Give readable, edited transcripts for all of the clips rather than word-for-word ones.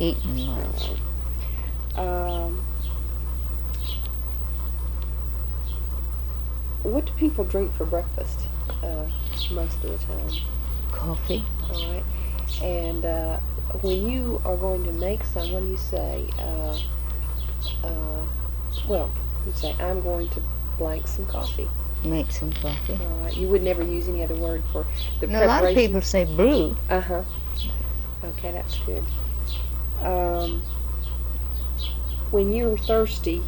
eating lunch. What do people drink for breakfast most of the time? Coffee. All right. And when you are going to make some, what do you say? Well, you'd say, I'm going to blank some coffee. Make some coffee. All right. You would never use any other word for the Now, a lot of preparation. people say brew. Uh-huh. Okay, that's good. When you're thirsty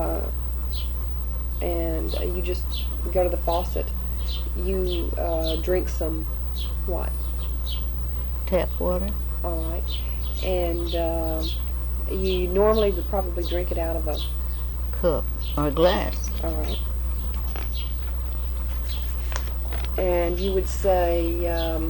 and you just go to the faucet, you drink some what? Tap water. All right. And you normally would probably drink it out of a Cup or glass. All right. And you would say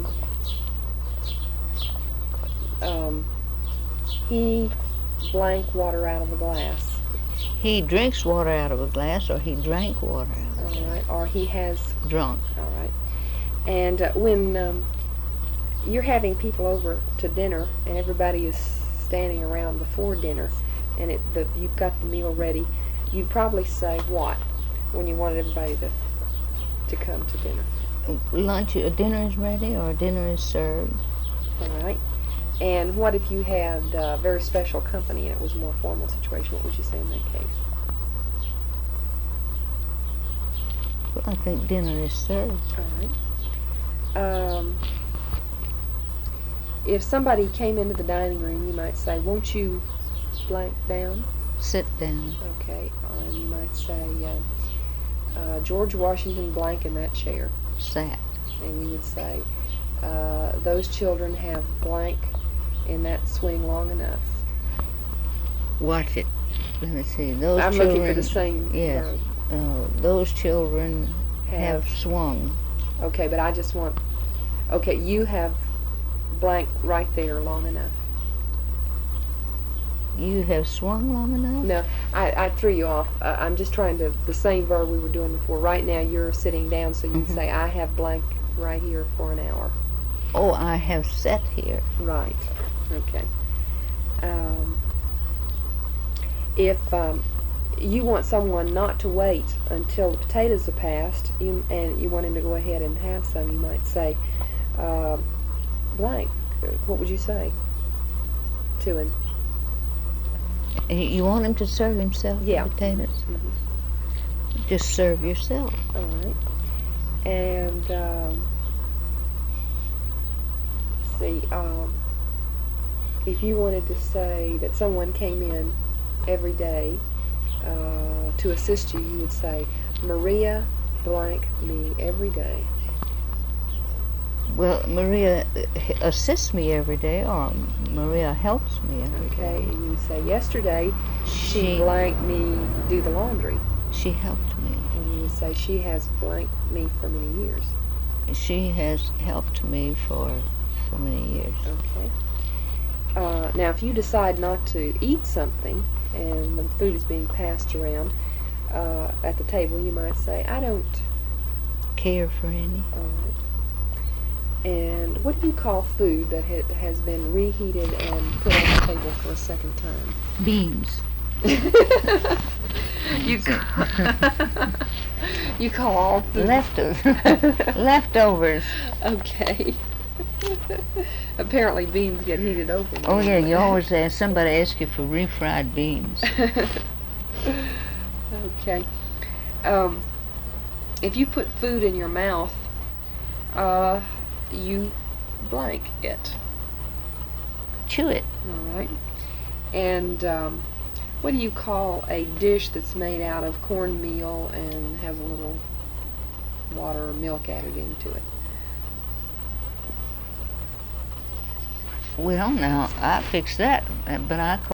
he blank water out of a glass. He drinks water out of a glass, or he drank water out of a All glass. right. Or he has. Drunk. All right. And when you're having people over to dinner and everybody is standing around before dinner and you've got the meal ready, you'd probably say what when you wanted everybody to come to dinner? Dinner is ready, or dinner is served. All right. And what if you had very special company and it was a more formal situation? What would you say in that case? Well, I think dinner is served. All right. If somebody came into the dining room, you might say, won't you blank down? Sit down. Okay. And you might say, George Washington blank in that chair. Sat. And you would say, those children have blank in that swing long enough. Watch it. Let me see. Those I'm children. looking for the same Yes. verb. Those children have swung. Okay, but I just want. Okay, you have blank right there long enough. You have swung long enough? No, I threw you off. I'm just trying to, the same verb we were doing before. Right now you're sitting down, so you say, I have blank right here for an hour. Oh, I have sat here. Right. Okay. If you want someone not to wait until the potatoes are passed, and you want him to go ahead and have some, you might say, blank. What would you say to him? You want him to serve himself Yeah. the potatoes? Mm-hmm. Just serve yourself. All right. And see, if you wanted to say that someone came in every day to assist you, you would say, Maria blank me every day. Well, Maria assists me every day, or Maria helps me every Okay, day. and you would say, yesterday she blanked me do the laundry. She helped me. And you would say, she has blanked me for many years. She has helped me for so many years. Okay. Now, if you decide not to eat something and the food is being passed around at the table, you might say, I don't care for any. All right. And what do you call food that has been reheated and put on the table for a second time? Beans. You call all food leftovers. Okay. Apparently beans get heated over. Oh yeah, you always ask somebody ask you for refried beans. Okay. If you put food in your mouth, you blank it. Chew it. All right. And what do you call a dish that's made out of cornmeal and has a little water or milk added into it? Well, now I fixed that, but I